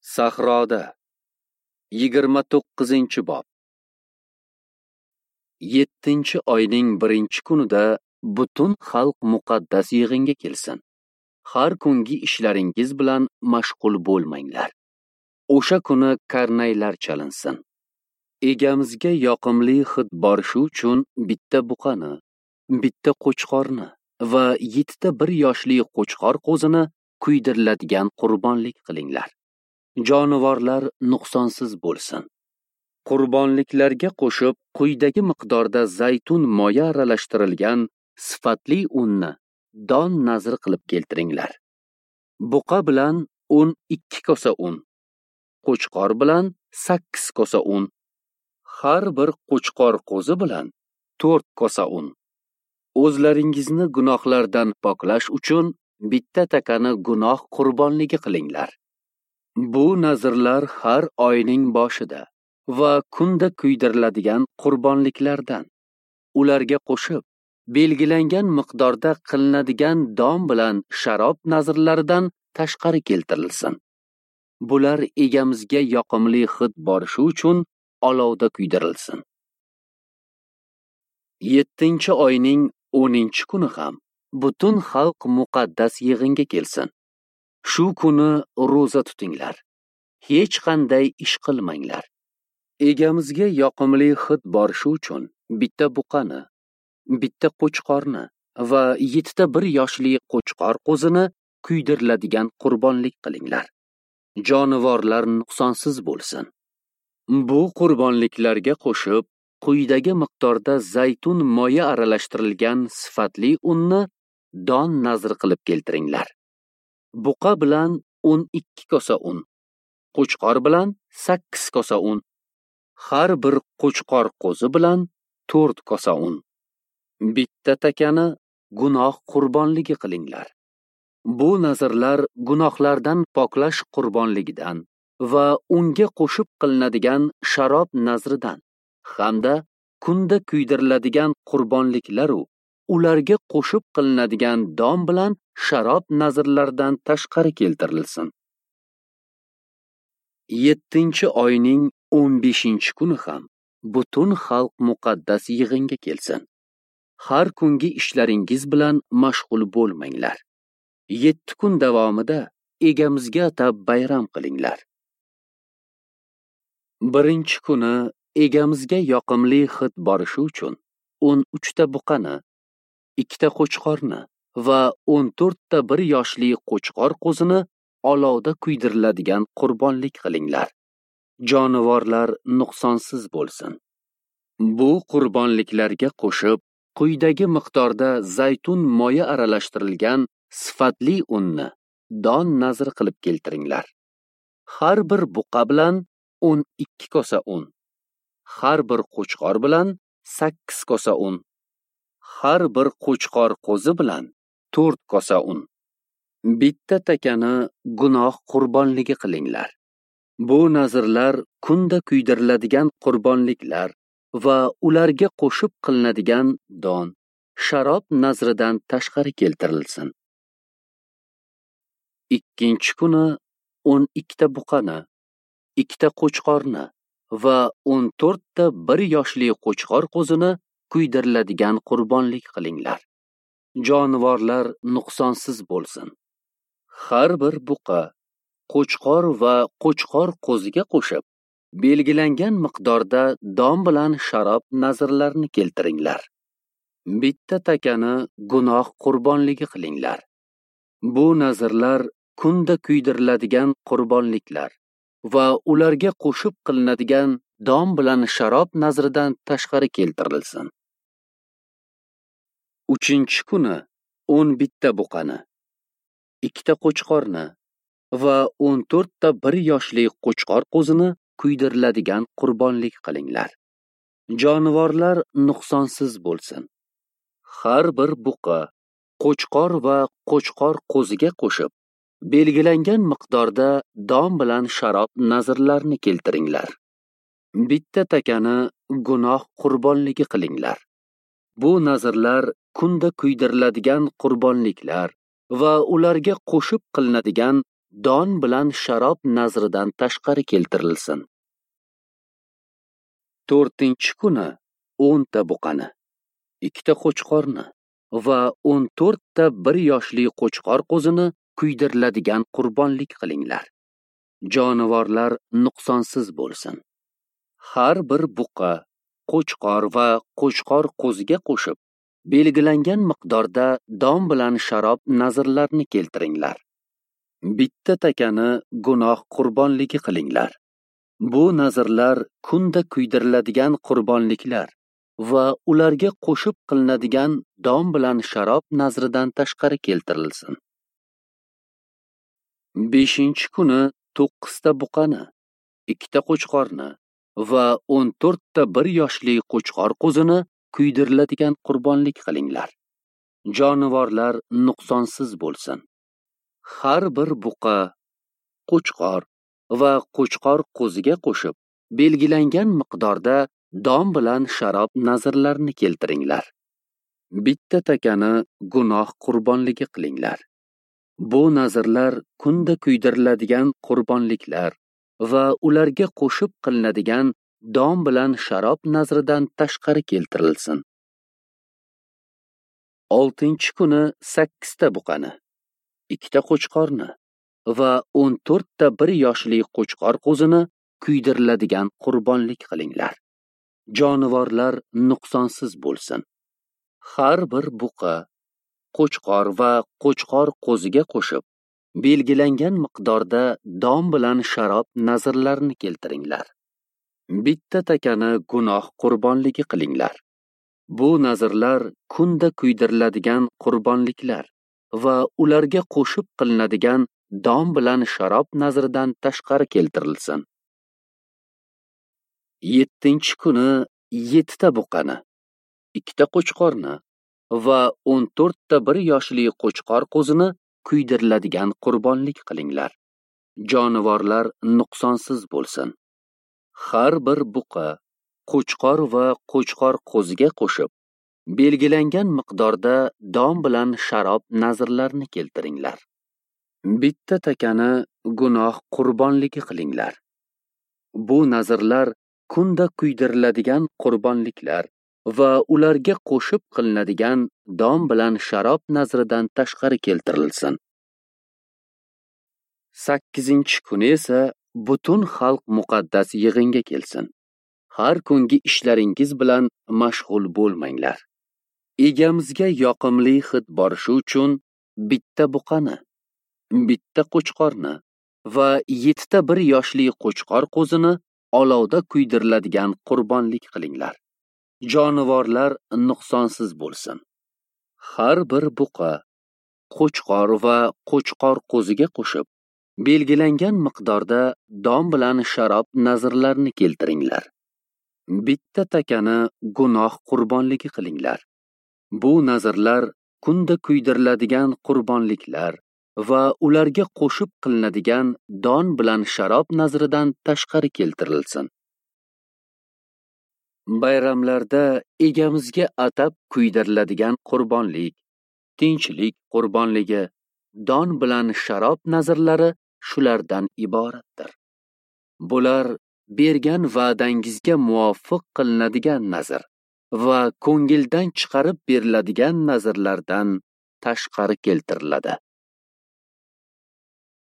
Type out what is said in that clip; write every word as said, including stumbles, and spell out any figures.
Sahroda yigirma to'qqizinchi bob. yettinchi oyning birinchi kunida butun xalq muqaddas yig'inga kelsin. Har kungi ishlaringiz bilan mashg'ul bo'lmanglar. O'sha kuni karnaylar chalinsin. Egamizga yoqimli hid borishi uchun bitta buqani, bitta qo'chqorni va yettita bir yoshli qo'chqor qo'zini kuydiriladigan qurbonlik qilinglar. Jonivorlar nuqsonsiz bo'lsin. Qurbonliklarga qo'shib quyidagi miqdorda zaytun moya aralashtirilgan sifatli unni don nazr qilib keltiringlar. Buqa bilan o'n ikki kosa un, qo'chqor bilan sakkiz kosa un, har bir qo'chqor qo'zi bilan to'rt kosa un. O'zlaringizni gunohlardan poklash uchun bitta takani gunoh qurbonligi qilinglar. Bu nazrlar har oyning boshida va kunda kuydiriladigan qurbonliklardan. Ularga qo'shib belgilangan miqdorda qilinadigan don bilan sharob nazrlaridan tashqari keltirilsin. Bular egamizga yoqimli hid borishi uchun olovda kuydirilsin. yettinchi oyning o'ninchi kuni ham butun xalq muqaddas yig'inga kelsin. Shu kuni ro'za tutinglar. Hech qanday ish qilmanglar. Egamizga yoqimli hid borishi uchun bitta buqani, bitta qo'chqorni va yettita bir yoshli qo'chqor qo'zini kuydiriladigan qurbonlik qilinglar. Jonivorlar nuqsonsiz bo'lsin. Bu qurbonliklarga qo'shib quyidagi miqdorda zaytun moya aralashtirilgan sifatli unni don nazr qilib keltiringlar. Buqa bilan o'n ikki kosa un, qo'chqor bilan sakkiz kosa un, har bir qo'chqor qo'zi bilan to'rt kosa un. Bitta takani gunoh qurbonligi qilinglar. Bu nazrlar gunohlardan poklash qurbonligidan va unga qo'shib qilinadigan sharob nazridan hamda kunda kuydiriladigan qurbonliklaru ularga qo'shib qilinadigan don bilan sharob nazrlaridan tashqari keltirilsin. yettinchi oyning o'n beshinchi kuni ham butun xalq muqaddas yig'inga kelsin. Har kungi ishlaringiz bilan mashg'ul bo'lmanglar. yetti kun davomida egamizga atab bayram qilinglar. Birinchi kuni egamizga yoqimli hid borishi uchun o'n uchta buqani, ikkita qo'chqorni va o'n to'rtta bir yoshli qo'chqor qo'zini olovda kuydiriladigan qurbonlik qilinglar. Jonivorlar nuqsonsiz bo'lsin. Bu qurbonliklarga qo'shib quyidagi miqdorda zaytun moya aralashtirilgan sifatli unni don nazr qilib keltiringlar. Har bir buqa bilan o'n ikki kosa un, har bir qo'chqor bilan sakkiz kosa un, har bir qo'chqor qo'zi bilan to'rt kosa un. Bitta takani gunoh qurbonligi qilinglar. Bu nazrlar kunda kuydiriladigan qurbonliklar va ularga qo'shib qilinadigan don, sharob nazridan tashqari keltirilsin. Ikkinchi kuni o'n ikkita buqani, ikkita qo'chqorni va o'n to'rtta bir yoshli qo'chqor qo'zini kuydiriladigan qurbonlik qilinglar. Jonivorlar nuqsonsiz bo'lsin. Har bir buqa, qo'chqor va qo'chqor qo'ziga qo'shib belgilangan miqdorda don bilan sharob nazrlarini keltiringlar. Bitta takani gunoh qurbonligi qilinglar. Bu nazrlar kunda kuydiriladigan qurbonliklar va ularga qo'shib qilinadigan don bilan sharob nazridan tashqari keltirilsin. Uchinchi kuni o'n bitta buqani, ikkita qo'chqorni va o'n to'rtta bir yoshli qo'chqor qo'zini kuydiriladigan qurbonlik qilinglar. Jonivorlar nuqsonsiz bo'lsin. Har bir buqa, qo'chqor va qo'chqor qo'ziga qo'shib belgilangan miqdorda don bilan sharob nazrlarini keltiringlar. Bitta takani gunoh qurbonligi qilinglar. Bu nazrlar kunda kuydiriladigan qurbonliklar va ularga qo'shib qilinadigan don bilan sharob nazridan tashqari keltirilsin. To'rtinchi kuni o'nta buqani, ikkita qo'chqorni va o'n to'rtta bir yoshli qo'chqor qo'zini kuydiriladigan qurbonlik qilinglar. Jonivorlar nuqsonsiz bo'lsin. Har bir buqa, qo'chqor va qo'chqor qo'ziga qo'shib, belgilangan miqdorda don bilan sharob nazrlarni keltiringlar. Bitta takani gunoh qurbonligi qilinglar. Bu nazrlar kunda kuydiriladigan qurbonliklar va ularga qo'shib qilinadigan don bilan sharob nazridan tashqari keltirilsin. Beshinchi kuni to'qqizta buqani, ikkita qo'chqorni va o'n to'rtta bir yoshli qo'chqor qo'zini kuydiriladigan qurbonlik qilinglar. Jonivorlar nuqsonsiz bo'lsin. Har bir buqa, qo'chqor va qo'chqor qo'ziga qo'shib, belgilangan miqdorda don bilan sharob nazrlarini keltiringlar. Bitta takani gunoh qurbonligi qilinglar. Bu nazrlar kunda kuydiriladigan qurbonliklar va ularga qo'shib qilinadigan don bilan sharob nazridan tashqari keltirilsin. Oltinchi kuni sakkizta buqani, ikkita qo'chqorni va o'n to'rtta bir yoshli qo'chqor qo'zini kuydiriladigan qurbonlik qilinglar. Jonivorlar nuqsonsiz bo'lsin. Har bir buqa, qo'chqor va qo'chqor qo'ziga qo'shib, belgilangan miqdorda don bilan sharob nazrlarini keltiringlar. Bitta takani gunoh qurbonligi qilinglar. Bu nazrlar kunda kuydiriladigan qurbonliklar va ularga qo'shib qilinadigan don bilan sharob nazridan tashqari keltirilsin. Yettinchi kuni yettita buqani, ikkita qo'chqorni va o'n to'rtta bir yoshli qo'chqor qo'zini kuydiriladigan qurbonlik qilinglar. Jonivorlar nuqsonsiz bo'lsin. Har bir buqa, qo'chqor va qo'chqor qo'ziga qo'shib, belgilangan miqdorda don bilan sharob nazrlarini keltiringlar. Bitta takani gunoh qurbonligi qilinglar. Bu nazrlar kunda kuydiriladigan qurbonliklar va ularga qo'shib qilinadigan don bilan sharob nazridan tashqari keltirilsin. Sakkizinchi kuni esa butun xalq muqaddas yig'inga kelsin. Har kungi ishlaringiz bilan mashg'ul bo'lmanglar. Egamizga yoqimli hid borishi uchun bitta buqani, bitta qo'chqorni va yettita bir yoshli qo'chqor qo'zini olovda kuydiriladigan qurbonlik qilinglar. Jonivorlar nuqsonsiz bo'lsin. Har bir buqa, qo'chqor va qo'chqor qo'ziga qo'shib, belgilangan miqdorda don bilan sharob nazrlarini keltiringlar. Bitta takani gunoh qurbonligi qilinglar. Bu nazrlar kunda kuydiriladigan qurbonliklar va ularga qo'shib qilinadigan don bilan sharob nazridan tashqari keltirilsin. Bayramlarda egamizga atab kuydiriladigan qurbonlik, tinchlik qurbonligi, don bilan sharob nazrlari shulardan iboratdir. Bular bergan va'dangizga muvofiq qilinadigan nazr va ko'ngildan chiqarib beriladigan nazrlardan tashqari keltiriladi.